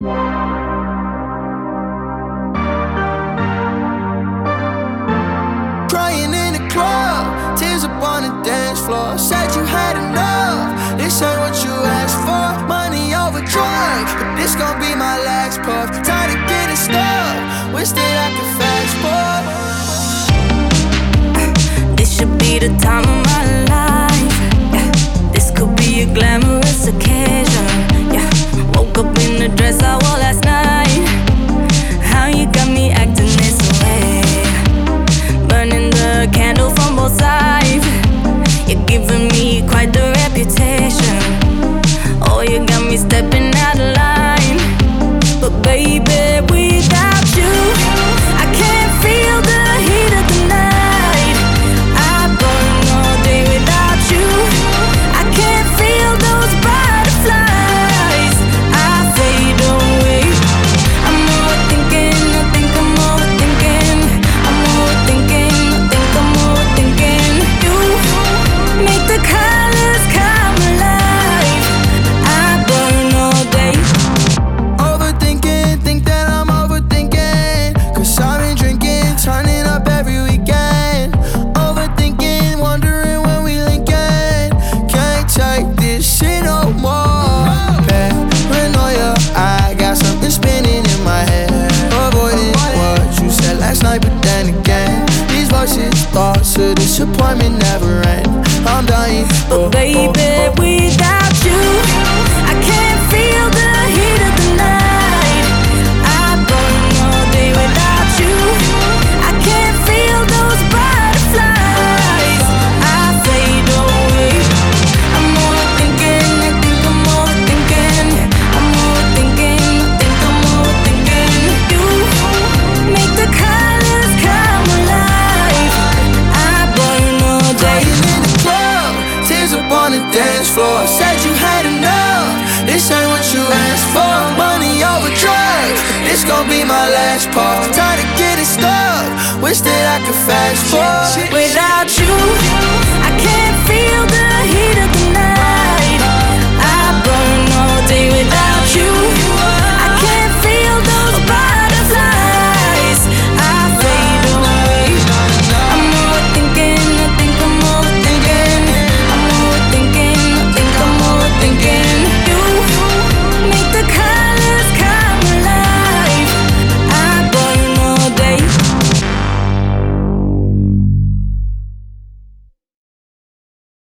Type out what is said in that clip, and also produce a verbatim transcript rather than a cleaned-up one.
Crying in the club, tears up on the dance floor. Said you had enough, this ain't what you asked for. Money over drugs, but this gon' be my last puff. Tired of getting stuck, wish that I could fast forward. This should be the time of my life, yeah. This could be a glamorous occasion, yeah. Woke up in the dress I wore last night. How you got me acting this way? Burning the candle from both sides. You're giving me quite the reputation. Oh, you got me stepping out of line. But baby, without you, I can't feel the heat of the night. I burn all day without you. I can't feel those butterflies. I fade away. I'm overthinking, I think I'm overthinking. I'm overthinking, I think I'm overthinking. You make the colors come alive. I burn all day. Overthinking, think that I'm overthinking. Cause I've been drinking, turning up every weekend. Overthinking, wondering when we linkin'. Can't take this shit no more. Paranoia, I got something spinning in my head. Avoiding what you said last night, but then again, these voices, thoughts of disappointment never end. I'm dying, But baby, without you, I can't feel the heat of the night. I burn all day without you. I can't feel those butterflies. I fade away. I'm overthinking, I think I'm overthinking. I'm overthinking, I think I'm overthinking. You make the colors come alive. I burn all day. crying in the club, tears up on the dance floor. Said you had enough, this ain't what you asked for. Money over drugs, this gon' be my last puff. Tired of getting stuck, wish that I could fast forward. Without you,